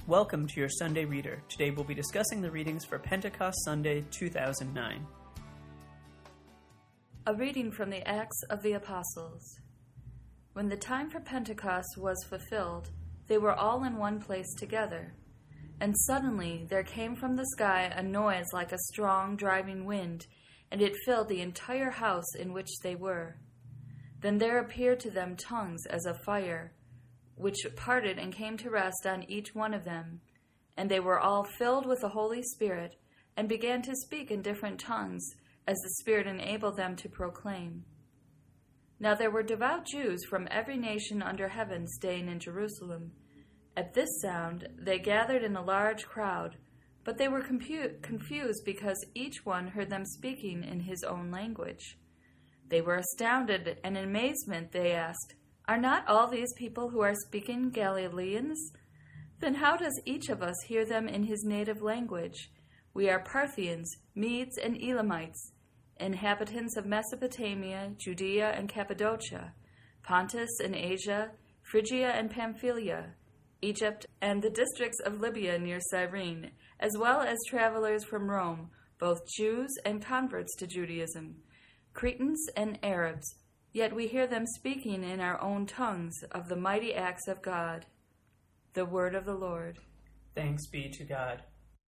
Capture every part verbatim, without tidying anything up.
Welcome to your Sunday Reader. Today we'll be discussing the readings for Pentecost Sunday two thousand nine. A reading from the Acts of the Apostles. When the time for Pentecost was fulfilled, they were all in one place together. And suddenly there came from the sky a noise like a strong driving wind, and it filled the entire house in which they were. Then there appeared to them tongues as of fire, which parted and came to rest on each one of them. And they were all filled with the Holy Spirit, and began to speak in different tongues, as the Spirit enabled them to proclaim. Now there were devout Jews from every nation under heaven staying in Jerusalem. At this sound they gathered in a large crowd, but they were compu- confused because each one heard them speaking in his own language. They were astounded, and in amazement they asked, "Are not all these people who are speaking Galileans? Then how does each of us hear them in his native language? We are Parthians, Medes, and Elamites, inhabitants of Mesopotamia, Judea and Cappadocia, Pontus and Asia, Phrygia and Pamphylia, Egypt, and the districts of Libya near Cyrene, as well as travelers from Rome, both Jews and converts to Judaism, Cretans and Arabs. Yet we hear them speaking in our own tongues of the mighty acts of God." The word of the Lord. Thanks be to God.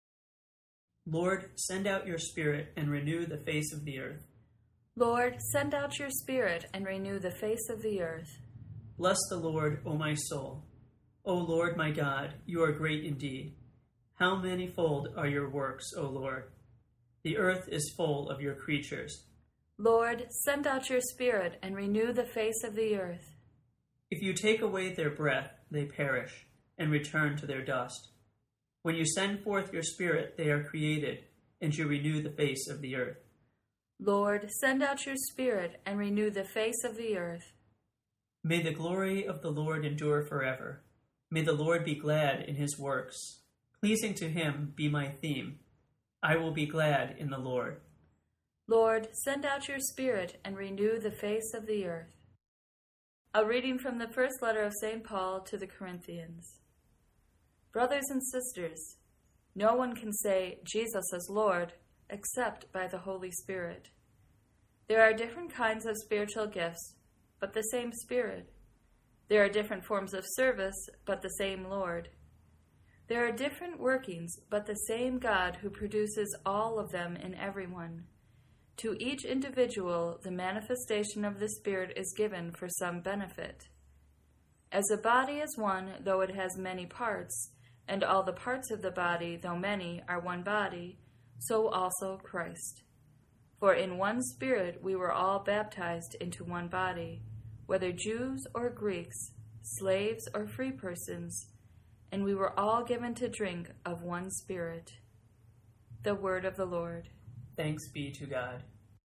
Lord, send out your Spirit and renew the face of the earth. Lord, send out your Spirit and renew the face of the earth. Bless the Lord, O my soul. O Lord my God, you are great indeed. How manifold are your works, O Lord! The earth is full of your creatures. Lord, send out your Spirit and renew the face of the earth. If you take away their breath, they perish and return to their dust. When you send forth your Spirit, they are created, and you renew the face of the earth. Lord, send out your Spirit and renew the face of the earth. May the glory of the Lord endure forever. May the Lord be glad in his works. Pleasing to him be my theme. I will be glad in the Lord. Lord, send out your Spirit and renew the face of the earth. A reading from the first letter of Saint Paul to the Corinthians. Brothers and sisters, no one can say Jesus is Lord except by the Holy Spirit. There are different kinds of spiritual gifts, but the same Spirit. There are different forms of service, but the same Lord. There are different workings, but the same God who produces all of them in everyone. To each individual, the manifestation of the Spirit is given for some benefit. As a body is one, though it has many parts, and all the parts of the body, though many, are one body, so also Christ. For in one Spirit we were all baptized into one body, whether Jews or Greeks, slaves or free persons, and we were all given to drink of one Spirit. The word of the Lord. Thanks be to God.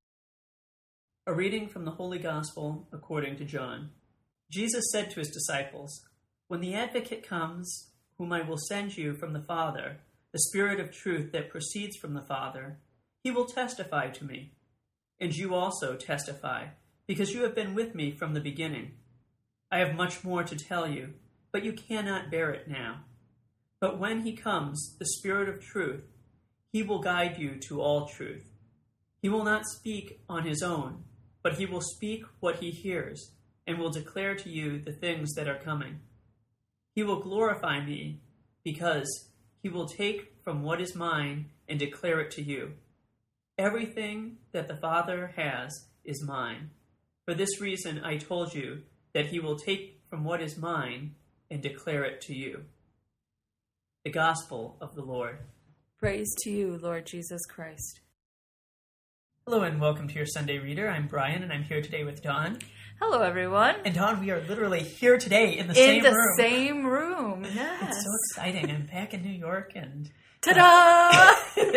A reading from the Holy Gospel according to John. Jesus said to his disciples, "When the Advocate comes, whom I will send you from the Father, the Spirit of truth that proceeds from the Father, he will testify to me. And you also testify, because you have been with me from the beginning. I have much more to tell you, but you cannot bear it now. But when he comes, the Spirit of truth, he will guide you to all truth. He will not speak on his own, but he will speak what he hears, and will declare to you the things that are coming. He will glorify me, because he will take from what is mine and declare it to you. Everything that the Father has is mine. For this reason I told you that he will take from what is mine and declare it to you." The Gospel of the Lord. Praise to you, Lord Jesus Christ. Hello and welcome to your Sunday Reader. I'm Brian and I'm here today with Dawn. Hello, everyone. And Dawn, we are literally here today in the in same the room. In the same room, yes. It's so exciting. I'm back in New York and... Ta-da!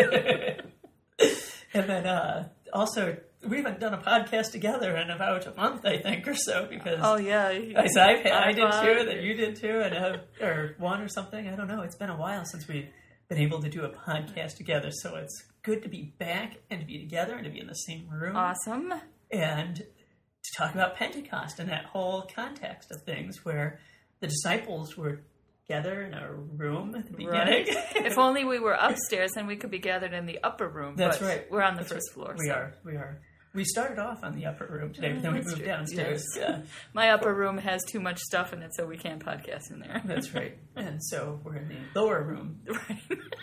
And then uh, also, we haven't done a podcast together in about a month, I think, or so, because... Oh, yeah. I, so I've, I did two, then you did two, and uh, or one or something. I don't know. It's been a while since we've been able to do a podcast together, so it's good to be back and to be together and to be in the same room. Awesome. And to talk about Pentecost and that whole context of things where the disciples were together in a room at the beginning. Right. If only we were upstairs, then we could be gathered in the upper room. That's but right. We're on the That's first right. floor. We so. are. We are. We started off on the upper room today, but then we That's moved true. downstairs. Yes. Yeah. My upper room has too much stuff in it, so we can't podcast in there. That's right. And so we're in the lower room. Right.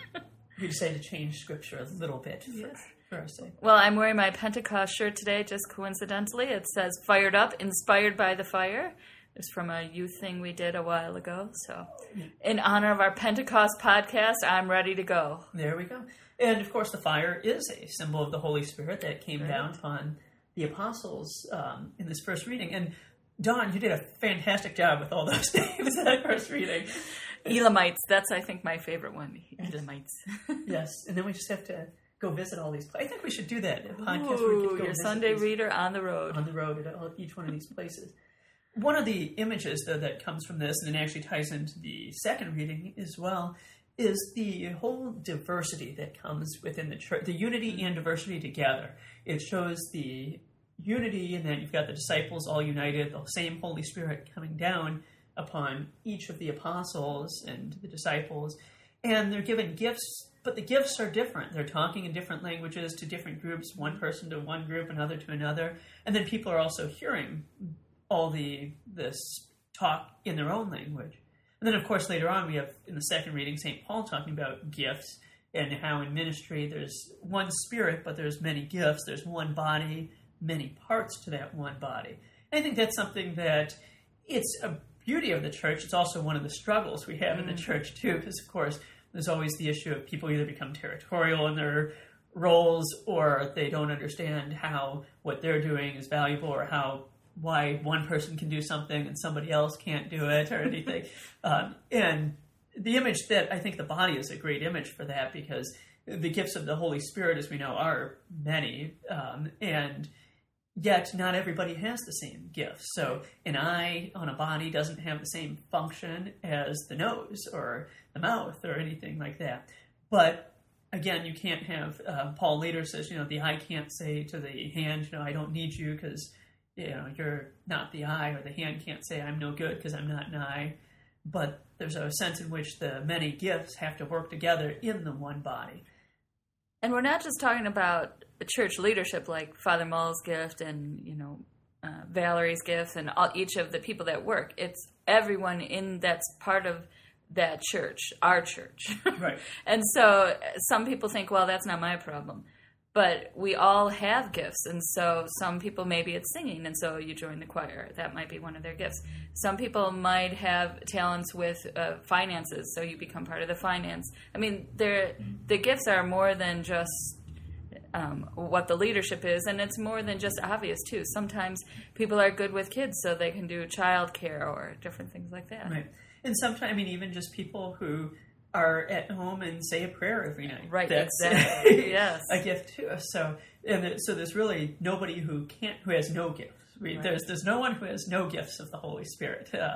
We decided to change scripture a little bit for, Yes. for our sake. Well, I'm wearing my Pentecost shirt today, just coincidentally. It says "Fired Up, Inspired by the Fire." It's from a youth thing we did a while ago. So, in honor of our Pentecost podcast, I'm ready to go. There we go. And, of course, the fire is a symbol of the Holy Spirit that came Right. down upon the apostles um, in this first reading. And, Dawn, you did a fantastic job with all those names in that first reading. Elamites, that's, I think, my favorite one. Elamites. Yes, and then we just have to go visit all these places. I think we should do that. A podcast where we Ooh, could go your visit Sunday these- reader on the road. on the road at all, each one of these places. One of the images, though, that comes from this, and it actually ties into the second reading as well, is the whole diversity that comes within the church, the unity and diversity together. It shows the unity in that you've got the disciples all united, the same Holy Spirit coming down upon each of the apostles and the disciples, and they're given gifts, but the gifts are different. They're talking in different languages to different groups, one person to one group, another to another, and then people are also hearing all the this talk in their own language. And then, of course, later on we have, in the second reading, Saint Paul talking about gifts and how in ministry there's one spirit, but there's many gifts. There's one body, many parts to that one body. And I think that's something that it's a beauty of the church. It's also one of the struggles we have mm. in the church, too, because, of course, there's always the issue of people either become territorial in their roles or they don't understand how what they're doing is valuable or how why one person can do something and somebody else can't do it or anything. um, and the image that I think the body is a great image for that because the gifts of the Holy Spirit, as we know, are many. Um, and yet not everybody has the same gifts. So an eye on a body doesn't have the same function as the nose or the mouth or anything like that. But again, you can't have, uh, Paul later says, you know, the eye can't say to the hand, you know, I don't need you because you know, you're not the eye, or the hand can't say, I'm no good because I'm not an eye. But there's a sense in which the many gifts have to work together in the one body. And we're not just talking about church leadership like Father Mull's gift and, you know, uh, Valerie's gift and all, each of the people that work. It's everyone in that's part of that church, our church. Right. And so some people think, well, that's not my problem. But we all have gifts, and so some people, maybe it's singing, and so you join the choir. That might be one of their gifts. Some people might have talents with uh, finances, so you become part of the finance. I mean, the gifts are more than just um, what the leadership is, and it's more than just obvious, too. Sometimes people are good with kids, so they can do childcare or different things like that. Right. And sometimes, I mean, even just people who are at home and say a prayer every night. Right, That's exactly. Yes. a gift too. So, and there, so there's really nobody who can't, who has no gifts. We, Right. There's there's no one who has no gifts of the Holy Spirit. Uh,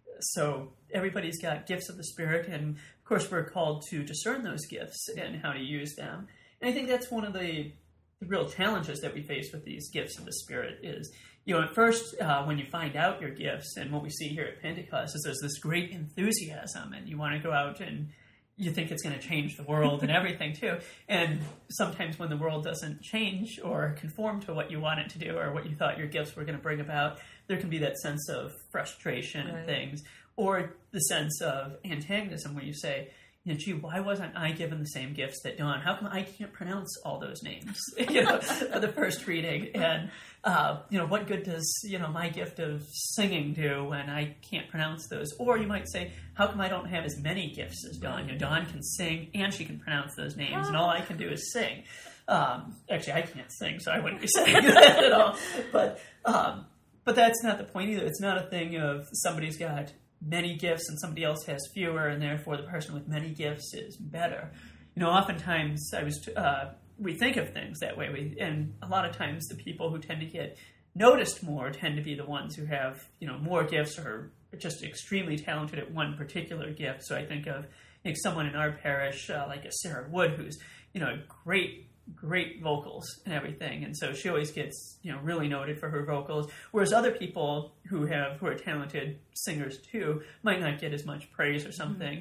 so everybody's got gifts of the Spirit, and of course we're called to discern those gifts and how to use them. And I think that's one of the, the real challenges that we face with these gifts of the Spirit is, you know, at first, uh, when you find out your gifts, and what we see here at Pentecost is there's this great enthusiasm, and you want to go out and you think it's going to change the world and everything too. And sometimes when the world doesn't change or conform to what you want it to do or what you thought your gifts were going to bring about, there can be that sense of frustration Right. and things, or the sense of antagonism where you say, you know, gee, why wasn't I given the same gifts that Dawn? How come I can't pronounce all those names, you know, for the first reading? And, uh, you know, what good does, you know, my gift of singing do when I can't pronounce those? Or you might say, how come I don't have as many gifts as Dawn? You know, Dawn can sing and she can pronounce those names, and all I can do is sing. Um, actually, I can't sing, so I wouldn't be saying that at all. But, um, but that's not the point either. It's not a thing of somebody's got many gifts and somebody else has fewer, and therefore the person with many gifts is better. You know, oftentimes I was uh, we think of things that way, we, and a lot of times the people who tend to get noticed more tend to be the ones who have, you know, more gifts or are just extremely talented at one particular gift. So I think of like someone in our parish, uh, like a Sarah Wood, who's, you know, great great vocals and everything, and so she always gets, you know, really noted for her vocals, whereas other people who have who are talented singers too might not get as much praise or something. Mm-hmm.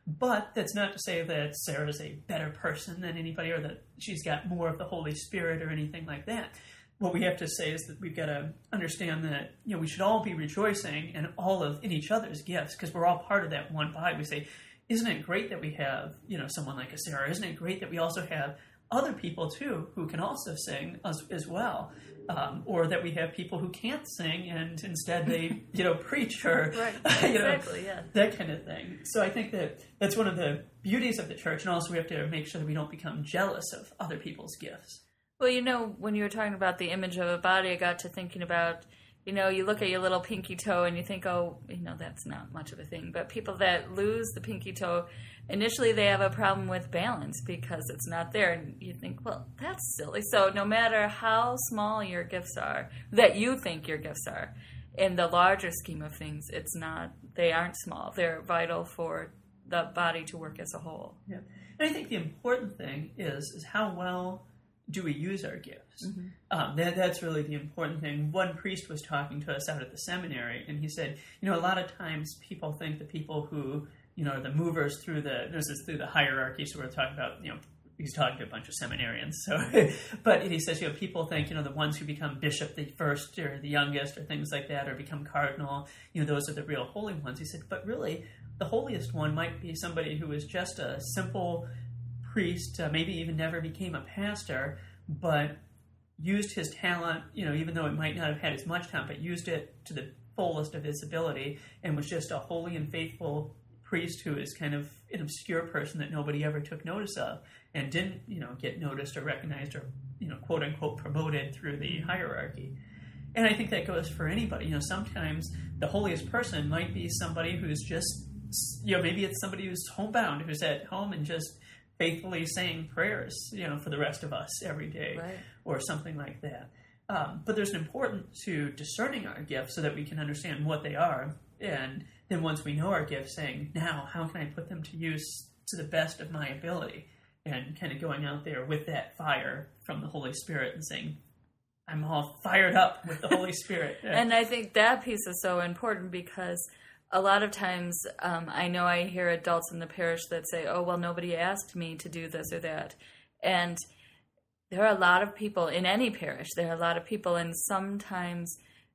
But that's not to say that Sarah's a better person than anybody or that she's got more of the Holy Spirit or anything like that. What we have to say is that we've got to understand that, you know, we should all be rejoicing in all of in each other's gifts because we're all part of that one body. We say, isn't it great that we have, you know, someone like a Sarah? Isn't it great that we also have other people, too, who can also sing as, as well? Um, or that we have people who can't sing and instead they, you know, preach or, right. you know, exactly, yeah. that kind of thing. So I think that that's one of the beauties of the church. And also we have to make sure that we don't become jealous of other people's gifts. Well, you know, when you were talking about the image of a body, I got to thinking about, you know, you look at your little pinky toe and you think, oh, you know, that's not much of a thing. But people that lose the pinky toe, initially they have a problem with balance because it's not there. And you think, well, that's silly. So no matter how small your gifts are, that you think your gifts are, in the larger scheme of things, it's not, they aren't small. They're vital for the body to work as a whole. Yeah. And I think the important thing is, is how well do we use our gifts? Mm-hmm. Um, that, that's really the important thing. One priest was talking to us out at the seminary, and he said, you know, a lot of times people think the people who, you know, are the movers through the, this is through the hierarchy, so we're talking about, you know, he's talking to a bunch of seminarians, so, but he says, you know, people think, you know, the ones who become bishop the first or the youngest or things like that, or become cardinal, you know, those are the real holy ones. He said, but really, the holiest one might be somebody who is just a simple priest, uh, maybe even never became a pastor, but used his talent, you know, even though it might not have had as much talent, but used it to the fullest of his ability and was just a holy and faithful priest who is kind of an obscure person that nobody ever took notice of and didn't, you know, get noticed or recognized or, you know, quote unquote promoted through the hierarchy. And I think that goes for anybody. You know, sometimes the holiest person might be somebody who's just, you know, maybe it's somebody who's homebound, who's at home and just faithfully saying prayers, you know, for the rest of us every day, right. or something like that. Um, but there's an importance to discerning our gifts so that we can understand what they are. And then once we know our gifts, saying, now, how can I put them to use to the best of my ability? And kind of going out there with that fire from the Holy Spirit and saying, I'm all fired up with the Holy Spirit. And I think that piece is so important because a lot of times um, I know I hear adults in the parish that say, oh, well, nobody asked me to do this or that. And there are a lot of people in any parish. There are a lot of people, and sometimes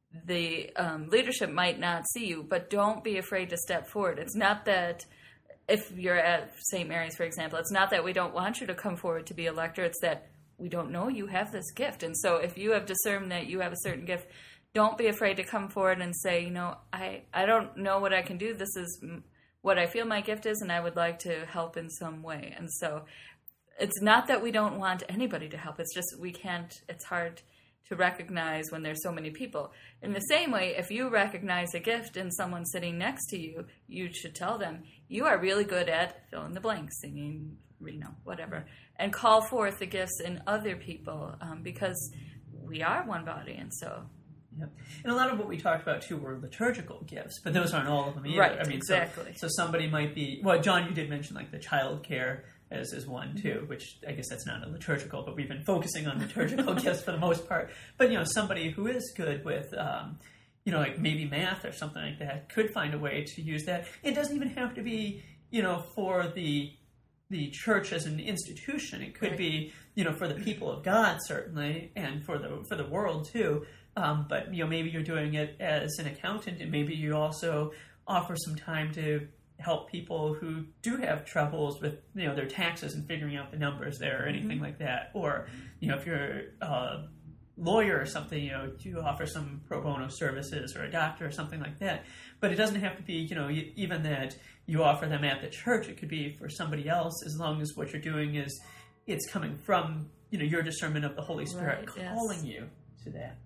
the um, leadership might not see you, but don't be afraid to step forward. It's not that if you're at Saint Mary's, for example, it's not that we don't want you to come forward to be a lector. It's that we don't know you have this gift. And so if you have discerned that you have a certain gift, don't be afraid to come forward and say, you know, I, I don't know what I can do. This is what I feel my gift is, and I would like to help in some way. And so it's not that we don't want anybody to help. It's just we can't, it's hard to recognize when there's so many people. In the same way, if you recognize a gift in someone sitting next to you, you should tell them, you are really good at fill in the blank, singing, you know, whatever, and call forth the gifts in other people um, because we are one body, and so... Yep. And a lot of what we talked about, too, were liturgical gifts, but those aren't all of them either. Right, I mean, exactly. So, so somebody might be... Well, John, you did mention, like, the child care as is one, too, which I guess that's not a liturgical, but we've been focusing on liturgical gifts for the most part. But, you know, somebody who is good with, um, you know, like maybe math or something like that could find a way to use that. It doesn't even have to be, you know, for the the church as an institution. It could right. be, you know, for the people of God, certainly, and for the for the world, too. Um, but, you know, maybe you're doing it as an accountant, and maybe you also offer some time to help people who do have troubles with, you know, their taxes and figuring out the numbers there or anything mm-hmm. like that. Or, you know, if you're a lawyer or something, you know, you offer some pro bono services, or a doctor or something like that. But it doesn't have to be, you know, even that you offer them at the church. It could be for somebody else, as long as what you're doing is it's coming from, you know, your discernment of the Holy Spirit right, calling yes. you to that.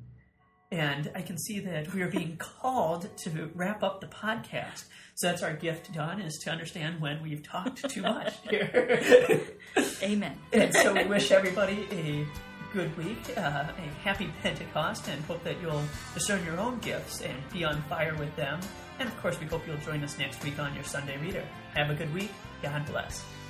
And I can see that we are being called to wrap up the podcast. So that's our gift, Dawn, is to understand when we've talked too much here. Amen. And so we wish everybody a good week, uh, a happy Pentecost, and hope that you'll discern your own gifts and be on fire with them. And of course, we hope you'll join us next week on your Sunday Reader. Have a good week. God bless.